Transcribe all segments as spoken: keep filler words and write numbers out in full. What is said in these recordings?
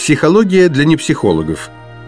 Психология для непсихологов.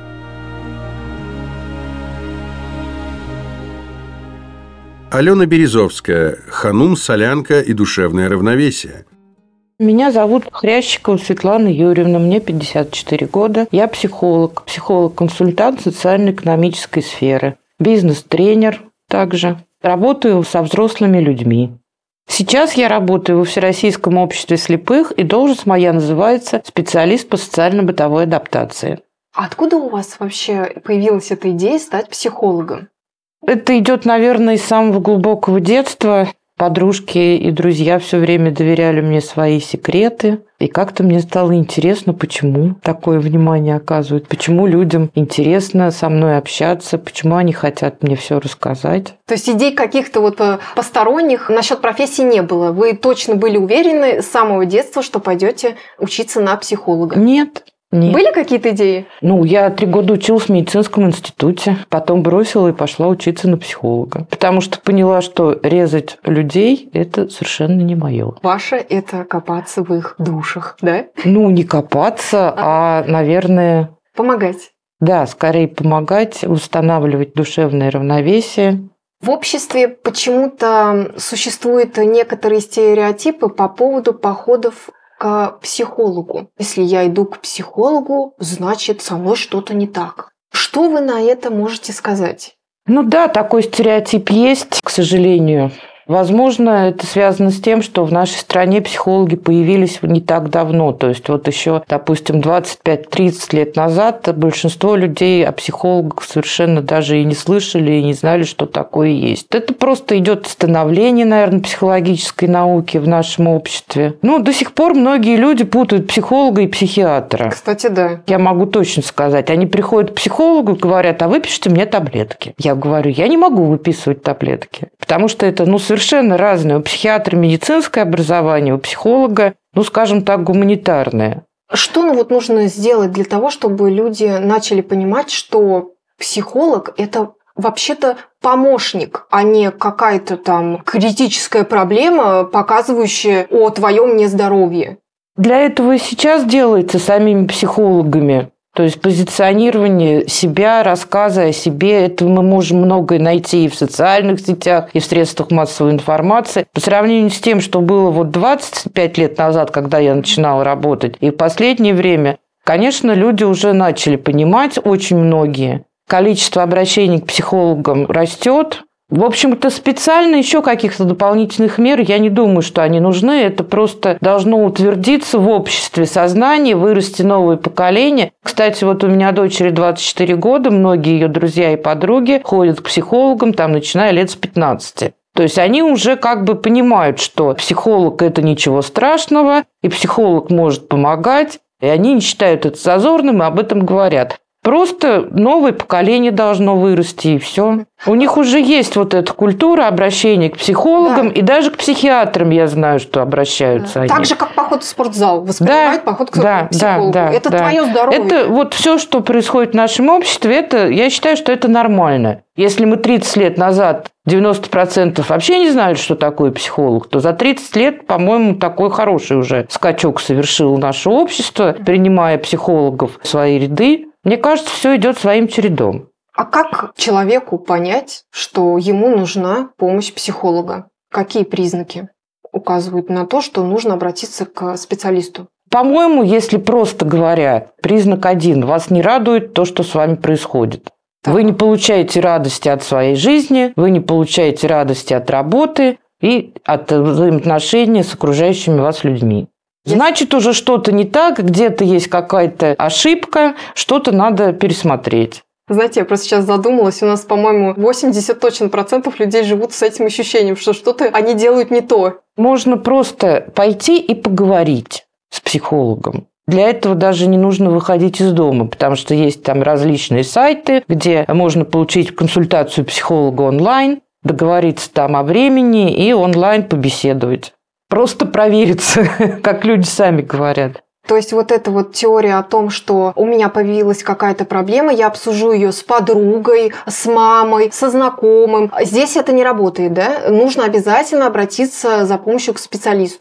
Алена Березовская. Ханум, солянка и душевное равновесие. Меня зовут Хрящикова Светлана Юрьевна, мне пятьдесят четыре года. Я психолог, психолог-консультант социально-экономической сферы, бизнес-тренер также. Работаю со взрослыми людьми. Сейчас я работаю во Всероссийском обществе слепых, и должность моя называется специалист по социально-бытовой адаптации. А откуда у вас вообще появилась эта идея стать психологом? Это идет, наверное, из самого глубокого детства. Подружки и друзья все время доверяли мне свои секреты. И как-то мне стало интересно, почему такое внимание оказывают, почему людям интересно со мной общаться, почему они хотят мне все рассказать. То есть идей каких-то вот посторонних насчет профессии не было? Вы точно были уверены с самого детства, что пойдете учиться на психолога? Нет. Нет. Были какие-то идеи? Ну, я три года училась в медицинском институте, потом бросила и пошла учиться на психолога. Потому что поняла, что резать людей – это совершенно не мое. Ваше – это копаться в их душах, да? Ну, не копаться, а, а наверное… Помогать. Да, скорее помогать, устанавливать душевное равновесие. В обществе почему-то существуют некоторые стереотипы по поводу походов к психологу. Если я иду к психологу, значит, со мной что-то не так. Что вы на это можете сказать? Ну да, такой стереотип есть, к сожалению. Возможно, это связано с тем, что в нашей стране психологи появились не так давно. То есть вот еще, допустим, двадцать пять - тридцать лет назад большинство людей о психологах совершенно даже и не слышали, и не знали, что такое есть. Это просто идет становление, наверное, психологической науки в нашем обществе. Ну, до сих пор многие люди путают психолога и психиатра. Кстати, да. Я могу точно сказать. Они приходят к психологу и говорят: а выпишите мне таблетки. Я говорю: я не могу выписывать таблетки, потому что это, ну, совершенно разное. У психиатра медицинское образование, у психолога, ну, скажем так, гуманитарное. Что ну, вот нужно сделать для того, чтобы люди начали понимать, что психолог – это вообще-то помощник, а не какая-то там критическая проблема, показывающая о твоем нездоровье? Для этого и сейчас делается самими психологами. То есть позиционирование себя, рассказы о себе, это мы можем многое найти и в социальных сетях, и в средствах массовой информации. По сравнению с тем, что было вот двадцать пять лет назад, когда я начинала работать, и в последнее время, конечно, люди уже начали понимать, очень многие. Количество обращений к психологам растет. В общем-то, специально еще каких-то дополнительных мер я не думаю, что они нужны. Это просто должно утвердиться в обществе сознание, вырасти новое поколение. Кстати, вот у меня дочери двадцать четыре года, многие ее друзья и подруги ходят к психологам, там, начиная лет с пятнадцати. То есть они уже как бы понимают, что психолог – это ничего страшного, и психолог может помогать, и они не считают это зазорным и об этом говорят. Просто новое поколение должно вырасти, и все. У них уже есть вот эта культура обращения к психологам, да. И даже к психиатрам я знаю, что обращаются они. Так же, как поход в спортзал, воспринимают да, поход к да, психологу. Да, это да. твое здоровье. Это вот все, что происходит в нашем обществе, это, я считаю, что это нормально. Если мы тридцать лет назад девяносто процентов вообще не знали, что такое психолог, то за тридцать лет, по-моему, такой хороший уже скачок совершило наше общество, принимая психологов в свои ряды. Мне кажется, все идет своим чередом. А как человеку понять, что ему нужна помощь психолога? Какие признаки указывают на то, что нужно обратиться к специалисту? По-моему, если просто говоря, признак один. Вас не радует то, что с вами происходит. Так. Вы не получаете радости от своей жизни, вы не получаете радости от работы и от взаимоотношений с окружающими вас людьми. Значит, уже что-то не так, где-то есть какая-то ошибка, что-то надо пересмотреть. Знаете, я просто сейчас задумалась, у нас, по-моему, восемьдесят точно процентов людей живут с этим ощущением, что что-то они делают не то. Можно просто пойти и поговорить с психологом. Для этого даже не нужно выходить из дома, потому что есть там различные сайты, где можно получить консультацию психолога онлайн, договориться там о времени и онлайн побеседовать. Просто провериться, как люди сами говорят. То есть вот эта вот теория о том, что у меня появилась какая-то проблема, я обсужу ее с подругой, с мамой, со знакомым. Здесь это не работает, да? Нужно обязательно обратиться за помощью к специалисту.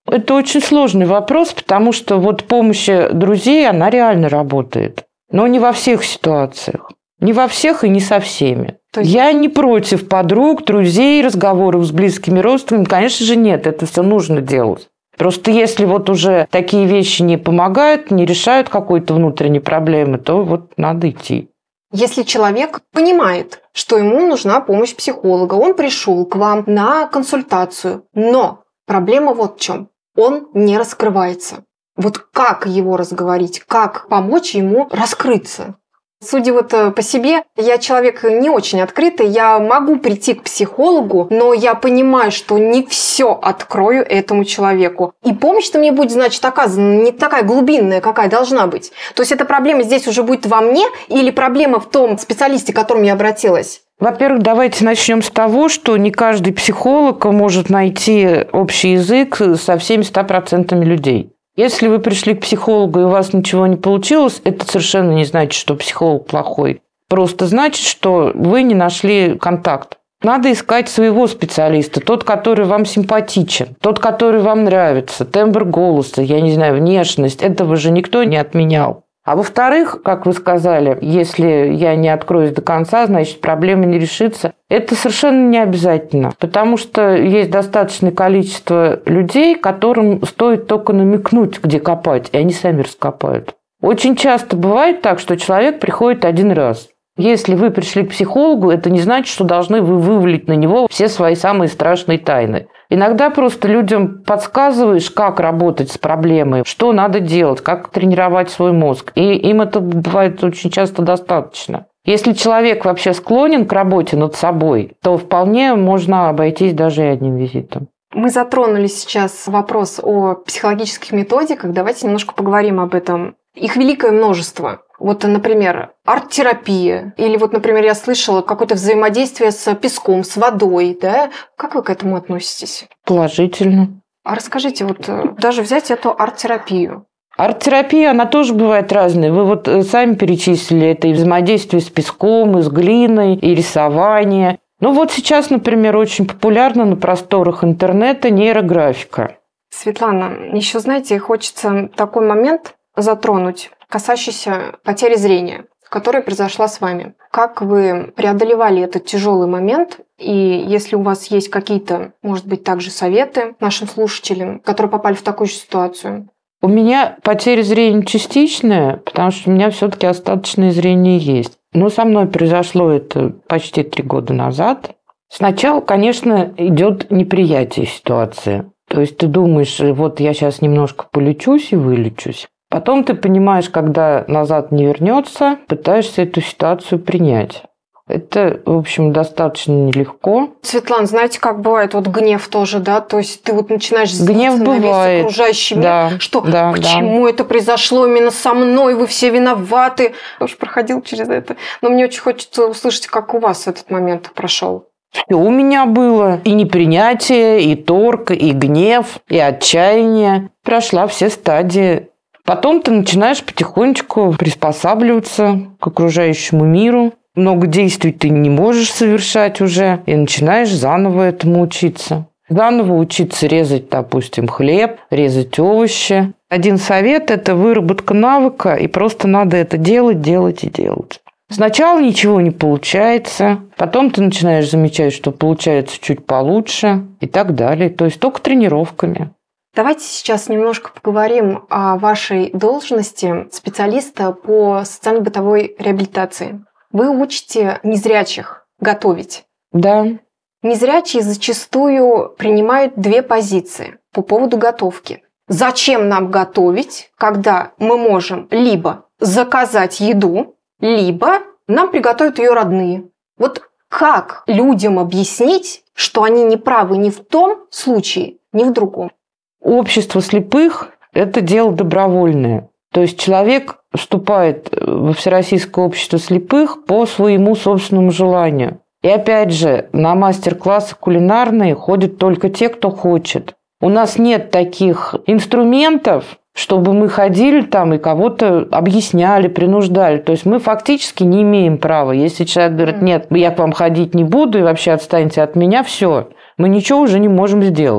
Это очень сложный вопрос, потому что вот помощь друзей, она реально работает. Но не во всех ситуациях. Не во всех и не со всеми. То есть... Я не против подруг, друзей, разговоров с близкими родственниками. Конечно же, нет, это все нужно делать. Просто если вот уже такие вещи не помогают, не решают какой-то внутренней проблемы, то вот надо идти. Если человек понимает, что ему нужна помощь психолога, он пришел к вам на консультацию, но проблема вот в чем. Он не раскрывается. Вот как его разговорить, как помочь ему раскрыться? Судя вот по себе, я человек не очень открытый, я могу прийти к психологу, но я понимаю, что не все открою этому человеку. И помощь-то мне будет, значит, оказана не такая глубинная, какая должна быть. То есть эта проблема здесь уже будет во мне или проблема в том специалисте, к которому я обратилась? Во-первых, давайте начнем с того, что не каждый психолог может найти общий язык со всеми ста процентами людей. Если вы пришли к психологу и у вас ничего не получилось, это совершенно не значит, что психолог плохой. Просто значит, что вы не нашли контакт. Надо искать своего специалиста, тот, который вам симпатичен, тот, который вам нравится, тембр голоса, я не знаю, внешность. Этого же никто не отменял. А во-вторых, как вы сказали, если я не откроюсь до конца, значит, проблема не решится. Это совершенно не обязательно, потому что есть достаточное количество людей, которым стоит только намекнуть, где копать, и они сами раскопают. Очень часто бывает так, что человек приходит один раз. Если вы пришли к психологу, это не значит, что должны вы вывалить на него все свои самые страшные тайны. Иногда просто людям подсказываешь, как работать с проблемой, что надо делать, как тренировать свой мозг. И им это бывает очень часто достаточно. Если человек вообще склонен к работе над собой, то вполне можно обойтись даже и одним визитом. Мы затронули сейчас вопрос о психологических методиках. Давайте немножко поговорим об этом. Их великое множество. Вот, например, арт-терапия. Или вот, например, я слышала какое-то взаимодействие с песком, с водой. Да? Как вы к этому относитесь? Положительно. А расскажите, вот даже взять эту арт-терапию. Арт-терапия, она тоже бывает разная. Вы вот сами перечислили это и взаимодействие с песком, и с глиной, и рисование. Ну вот сейчас, например, очень популярна на просторах интернета нейрографика. Светлана, еще, знаете, хочется такой момент затронуть, касающийся потери зрения, которая произошла с вами. Как вы преодолевали этот тяжелый момент? И если у вас есть какие-то, может быть, также советы нашим слушателям, которые попали в такую же ситуацию? У меня потеря зрения частичная, потому что у меня все-таки остаточное зрение есть. Но со мной произошло это почти три года назад. Сначала, конечно, идет неприятие ситуации. То есть ты думаешь, вот я сейчас немножко полечусь и вылечусь. Потом ты понимаешь, когда назад не вернется, пытаешься эту ситуацию принять. Это, в общем, достаточно нелегко. Светлана, знаете, как бывает вот гнев тоже, да? То есть ты вот начинаешь злиться гнев на бывает. весь окружающий мир. Да, что да, почему да. это произошло именно со мной? Вы все виноваты. Я уж проходил через это. Но мне очень хочется услышать, как у вас этот момент прошел. Все у меня было. И непринятие, и торг, и гнев, и отчаяние. Прошла все стадии. Потом ты начинаешь потихонечку приспосабливаться к окружающему миру. Много действий ты не можешь совершать уже, и начинаешь заново этому учиться. Заново учиться резать, допустим, хлеб, резать овощи. Один совет – это выработка навыка, и просто надо это делать, делать и делать. Сначала ничего не получается, потом ты начинаешь замечать, что получается чуть получше и так далее. То есть только тренировками. Давайте сейчас немножко поговорим о вашей должности специалиста по социально-бытовой реабилитации. Вы учите незрячих готовить. Да. Незрячие зачастую принимают две позиции по поводу готовки. Зачем нам готовить, когда мы можем либо заказать еду, либо нам приготовят ее родные? Вот как людям объяснить, что они не правы ни в том случае, ни в другом? Общество слепых – это дело добровольное. То есть человек вступает во Всероссийское общество слепых по своему собственному желанию. И опять же, на мастер-классы кулинарные ходят только те, кто хочет. У нас нет таких инструментов, чтобы мы ходили там и кого-то объясняли, принуждали. То есть мы фактически не имеем права. Если человек говорит, нет, я к вам ходить не буду и вообще отстаньте от меня, все, мы ничего уже не можем сделать.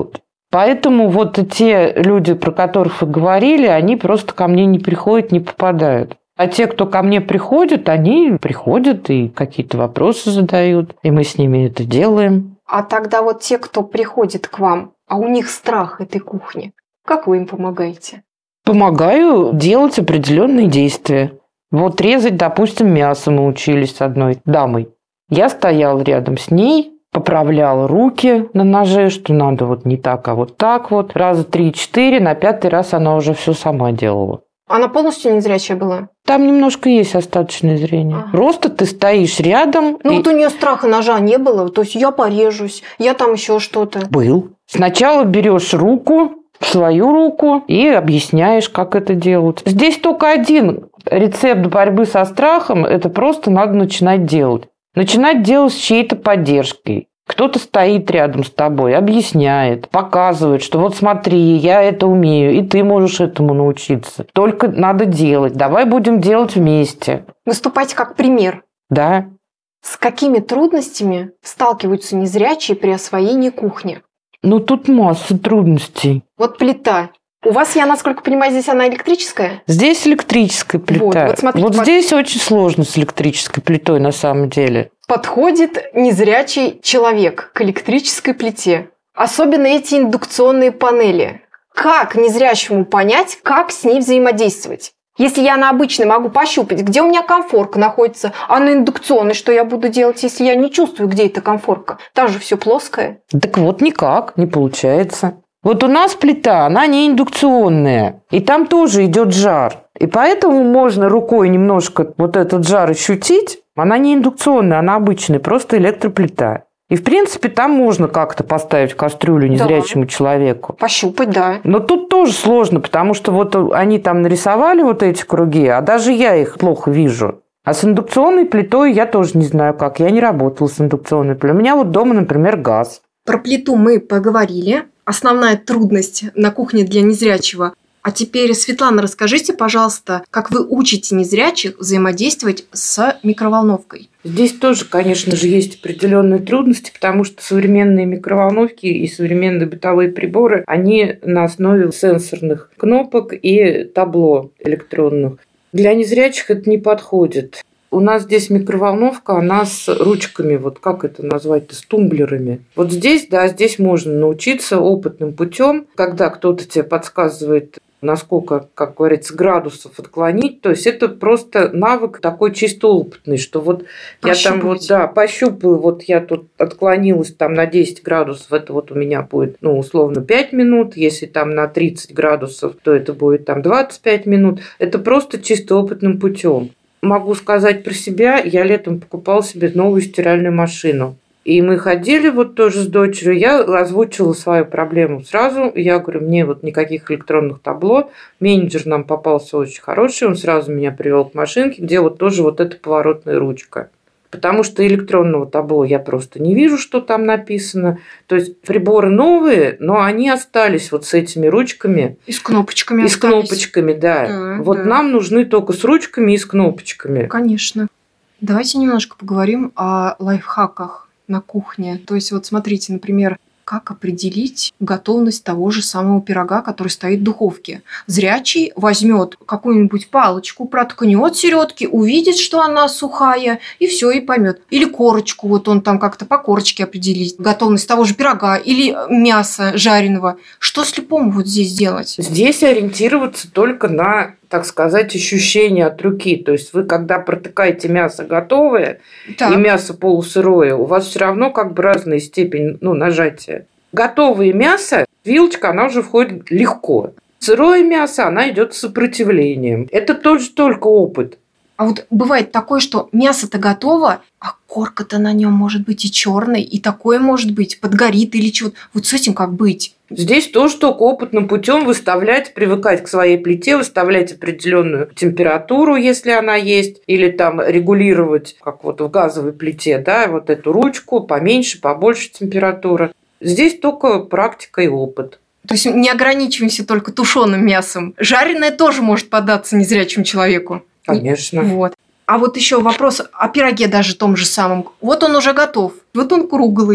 Поэтому вот те люди, про которых вы говорили, они просто ко мне не приходят, не попадают. А те, кто ко мне приходят, они приходят и какие-то вопросы задают, и мы с ними это делаем. А тогда вот те, кто приходит к вам, а у них страх этой кухни, как вы им помогаете? Помогаю делать определенные действия. Вот резать, допустим, мясо мы учились с одной дамой. Я стоял рядом с ней, поправлял руки на ноже, что надо вот не так, а вот так вот. Раза три-четыре, на пятый раз она уже все сама делала. Она полностью незрячая была? Там немножко есть остаточное зрение. Ага. Просто ты стоишь рядом. Ну и... вот у нее страха ножа не было, то есть я порежусь, я там еще что-то. Был. Сначала берешь руку, свою руку, и объясняешь, как это делать. Здесь только один рецепт борьбы со страхом, это просто надо начинать делать. Начинать делать с чьей-то поддержкой. Кто-то стоит рядом с тобой, объясняет, показывает, что вот смотри, я это умею, и ты можешь этому научиться. Только надо делать. Давай будем делать вместе. Выступать как пример. Да. С какими трудностями сталкиваются незрячие при освоении кухни? Ну, тут масса трудностей. Вот плита. У вас, я насколько понимаю, здесь она электрическая? Здесь электрическая плита. Вот, вот, смотрите, вот под... здесь очень сложно с электрической плитой на самом деле. Подходит незрячий человек к электрической плите. Особенно эти индукционные панели. Как незрячему понять, как с ней взаимодействовать? Если я на обычной могу пощупать, где у меня конфорка находится, а на индукционной что я буду делать, если я не чувствую, где эта конфорка? Там же все плоское. Так вот никак, не получается. Вот у нас плита, она не индукционная, и там тоже идет жар. И поэтому можно рукой немножко вот этот жар ощутить. Она не индукционная, она обычная, просто электроплита. И, в принципе, там можно как-то поставить кастрюлю незрячему да. человеку. Пощупать, да. Но тут тоже сложно, потому что вот они там нарисовали вот эти круги, а даже я их плохо вижу. А с индукционной плитой я тоже не знаю как. Я не работала с индукционной плитой. У меня вот дома, например, газ. Про плиту мы поговорили. Основная трудность на кухне для незрячего. А теперь, Светлана, расскажите, пожалуйста, как вы учите незрячих взаимодействовать с микроволновкой? Здесь тоже, конечно же, есть определенные трудности, потому что современные микроволновки и современные бытовые приборы, они на основе сенсорных кнопок и табло электронных. Для незрячих это не подходит. У нас здесь микроволновка, она с ручками, вот как это назвать-то, с тумблерами. Вот здесь, да, здесь можно научиться опытным путем, когда кто-то тебе подсказывает, насколько, как говорится, градусов отклонить. То есть это просто навык такой чисто опытный, что вот я там вот, да, пощупаю, вот я тут отклонилась там на десять градусов, это вот у меня будет, ну, условно, пять минут. Если там на тридцать градусов, то это будет там двадцать пять минут. Это просто чисто опытным путем. Могу сказать про себя, я летом покупала себе новую стиральную машину. И мы ходили вот тоже с дочерью, я озвучила свою проблему сразу. Я говорю, мне вот никаких электронных табло. Менеджер нам попался очень хороший, он сразу меня привел к машинке, где вот тоже вот эта поворотная ручка. Потому что электронного табло я просто не вижу, что там написано. То есть приборы новые, но они остались вот с этими ручками. И с кнопочками И с остались. кнопочками, да. Да, вот да. Нам нужны только с ручками и с кнопочками. Конечно. Давайте немножко поговорим о лайфхаках на кухне. То есть вот смотрите, например, как определить готовность того же самого пирога, который стоит в духовке. Зрячий возьмет какую-нибудь палочку, проткнет середки, увидит, что она сухая, и все, и поймет. Или корочку, вот он там как-то по корочке определить готовность того же пирога или мяса жареного. Что слепому вот здесь делать? Здесь ориентироваться только на, так сказать, ощущение от руки. То есть вы, когда протыкаете мясо готовое так. и мясо полусырое, у вас все равно как бы разная степень, ну, нажатия. Готовое мясо, вилочка, она уже входит легко. Сырое мясо, она идет с сопротивлением. Это тоже только опыт. А вот бывает такое, что мясо-то готово, а корка-то на нем может быть и черной, и такое может быть, подгорит или чего-то. Вот с этим как быть? Здесь тоже только опытным путем выставлять, привыкать к своей плите, выставлять определенную температуру, если она есть, или там регулировать, как вот в газовой плите, да, вот эту ручку, поменьше, побольше температура. Здесь только практика и опыт. То есть не ограничиваемся только тушеным мясом. Жареное тоже может поддаться незрячему человеку. Конечно. Вот. А вот еще вопрос о пироге даже том же самом. Вот он уже готов, вот он круглый.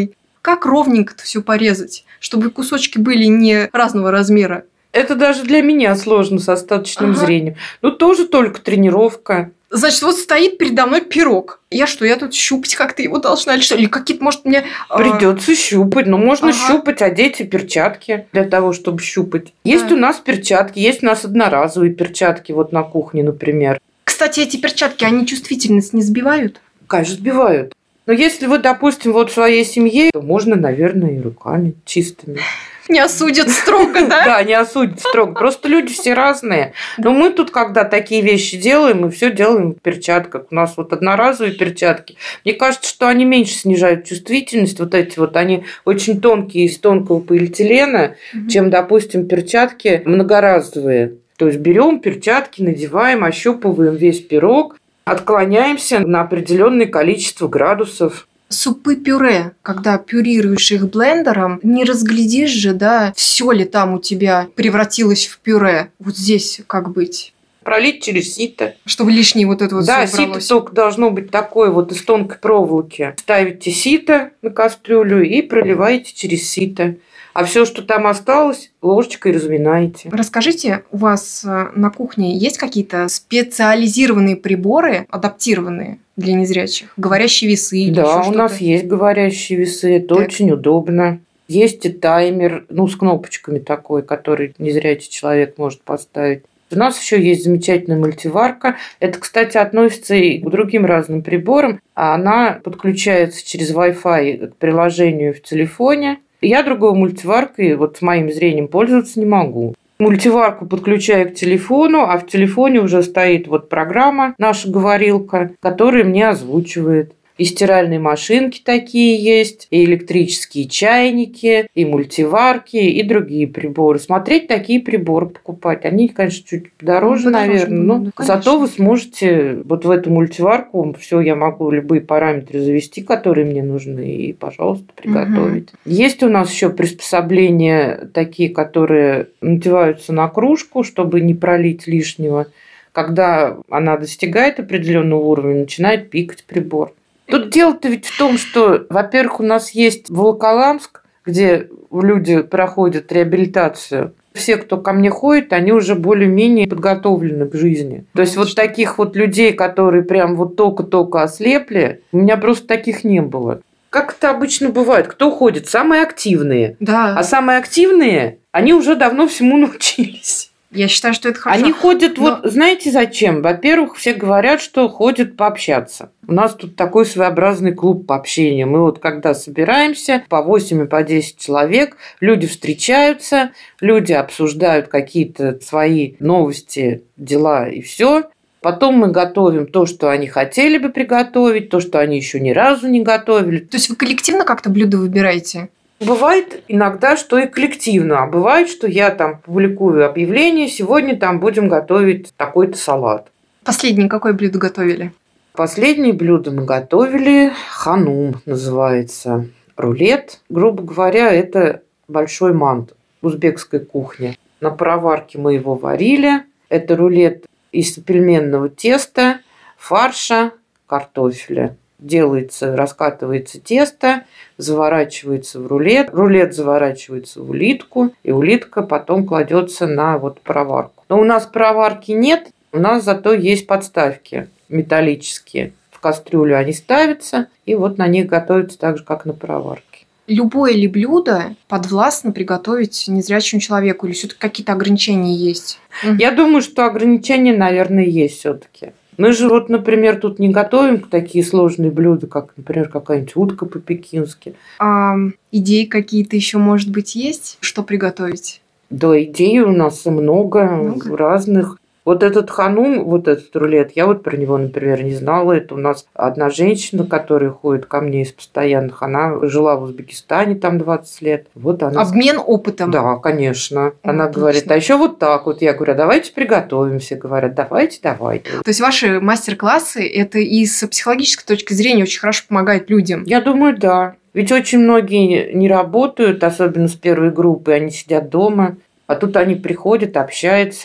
Как ровненько-то все порезать, чтобы кусочки были не разного размера? Это даже для меня сложно с остаточным Ага. зрением. Ну, тоже только тренировка. Значит, вот стоит передо мной пирог. Я что, я тут щупать как-то его должна или что? Или какие-то, может, мне... а, Придется щупать. Но можно Ага. щупать, одеть и перчатки для того, чтобы щупать. Есть Да. у нас перчатки, есть у нас одноразовые перчатки, вот на кухне, например. Кстати, эти перчатки, они чувствительность не сбивают? Конечно, сбивают. Но если вы, допустим, вот в своей семье, то можно, наверное, и руками чистыми. Не осудят строго, да? Да, не осудить строго. Просто люди все разные. Но мы тут, когда такие вещи делаем, мы все делаем в перчатках. У нас вот одноразовые перчатки. Мне кажется, что они меньше снижают чувствительность. Вот эти вот, они очень тонкие, из тонкого полиэтилена, Мгм. чем, допустим, перчатки многоразовые. То есть берем перчатки, надеваем, ощупываем весь пирог, отклоняемся на определенное количество градусов. Супы-пюре, когда пюрируешь их блендером, не разглядишь же, да, все ли там у тебя превратилось в пюре. Вот здесь как быть? Пролить через сито. Чтобы лишнее вот это вот Да, всё сито убралось. только должно быть такое вот из тонкой проволоки. Ставите сито на кастрюлю и проливаете через сито. А все, что там осталось, ложечкой разминаете. Расскажите, у вас э, на кухне есть какие-то специализированные приборы, адаптированные для незрячих? Говорящие весы или Да, ещё у что-то? нас есть говорящие весы, это Так. очень удобно. Есть и таймер, ну, с кнопочками такой, который незрячий человек может поставить. У нас еще есть замечательная мультиварка. Это, кстати, относится и к другим разным приборам. А она подключается через Wi-Fi к приложению в телефоне. Я другой мультиваркой вот с моим зрением пользоваться не могу. Мультиварку подключаю к телефону, а в телефоне уже стоит вот программа, наша говорилка, которая мне озвучивает. И стиральные машинки такие есть, и электрические чайники, и мультиварки, и другие приборы. Смотреть такие приборы покупать. Они, конечно, чуть дороже, Ну, подороже наверное, будут, но да, конечно. зато вы сможете вот в эту мультиварку все, я могу любые параметры завести, которые мне нужны, и, пожалуйста, приготовить. Есть у нас еще приспособления такие, которые надеваются на кружку, чтобы не пролить лишнего. Когда она достигает определенного уровня, начинает пикать прибор. Тут дело-то ведь в том, что, во-первых, у нас есть Волоколамск, где люди проходят реабилитацию. Все, кто ко мне ходит, они уже более-менее подготовлены к жизни. То есть вот таких вот людей, которые прям вот только-только ослепли, у меня просто таких не было. Как это обычно бывает? Кто ходит? Самые активные. Да, А самые активные, они уже давно всему научились. я считаю, что это хорошо. Они ходят, Но- вот знаете зачем? Во-первых, все говорят, что ходят пообщаться. У нас тут такой своеобразный клуб по общению. Мы вот когда собираемся, по восемь и по десять человек, люди встречаются, люди обсуждают какие-то свои новости, дела и все. Потом мы готовим то, что они хотели бы приготовить, то, что они еще ни разу не готовили. То есть вы коллективно как-то блюдо выбираете? Бывает иногда, что и коллективно, а бывает, что я там публикую объявление, сегодня там будем готовить такой-то салат. Последнее какое блюдо готовили? Последнее блюдо мы готовили, ханум называется, рулет. Грубо говоря, это большой мант узбекской кухни. На пароварке мы его варили. Это рулет из пельменного теста, фарша, картофеля. Делается, раскатывается тесто, заворачивается в рулет, рулет заворачивается в улитку, и улитка потом кладется на вот пароварку. Но у нас пароварки нет, у нас зато есть подставки металлические. В кастрюлю они ставятся, и вот на них готовятся так же, как на пароварке. Любое ли блюдо подвластно приготовить незрячему человеку? Или все-таки какие-то ограничения есть? Я думаю, что ограничения, наверное, есть все-таки. Мы же вот, например, тут не готовим такие сложные блюда, как, например, какая-нибудь утка по-пекински. А идеи какие-то еще, может быть, есть, что приготовить? Да, идей у нас много, Много? разных. Вот этот ханум, вот этот рулет, я вот про него, например, не знала. Это у нас одна женщина, которая ходит ко мне из постоянных. Она жила в Узбекистане там двадцать лет. Вот она... Обмен опытом. Да, конечно. Она Отлично. говорит, а еще вот так вот. Я говорю, а давайте приготовим. Все говорят, давайте, давайте. То есть ваши мастер-классы, это и с психологической точки зрения очень хорошо помогает людям. Я думаю, да. Ведь очень многие не работают, особенно с первой группы, они сидят дома. А тут они приходят, общаются.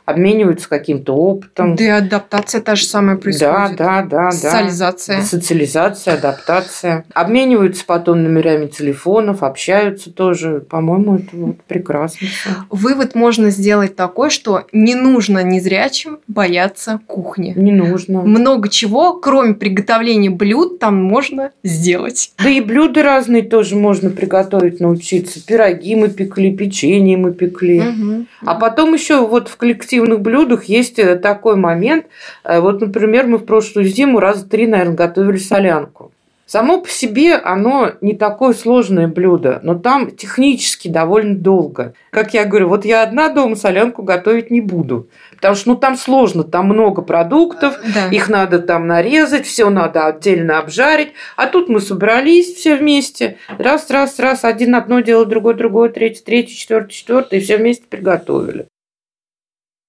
обмениваются каким-то опытом. Да и адаптация та же самая происходит. Да, да, да, да. Социализация. Социализация, адаптация. Обмениваются потом номерами телефонов, общаются тоже. По-моему, это вот прекрасно. Вывод можно сделать такой, что не нужно незрячим бояться кухни. Не нужно. Много чего, кроме приготовления блюд, там можно сделать. Да и блюда разные тоже можно приготовить, научиться. Пироги мы пекли, печенье мы пекли. Угу. А потом еще вот в коллективных блюдах есть такой момент. Вот, например, мы в прошлую зиму раза три, наверное, готовили солянку. Само по себе оно не такое сложное блюдо, но там технически довольно долго. Как я говорю, вот я одна дома солянку готовить не буду, потому что ну, там сложно, там много продуктов, Да. их надо там нарезать, все надо отдельно обжарить. А тут мы собрались все вместе, раз, раз, раз, один одно дело, другое, другое, третье, третье, четвертое, четвертое, и все вместе приготовили.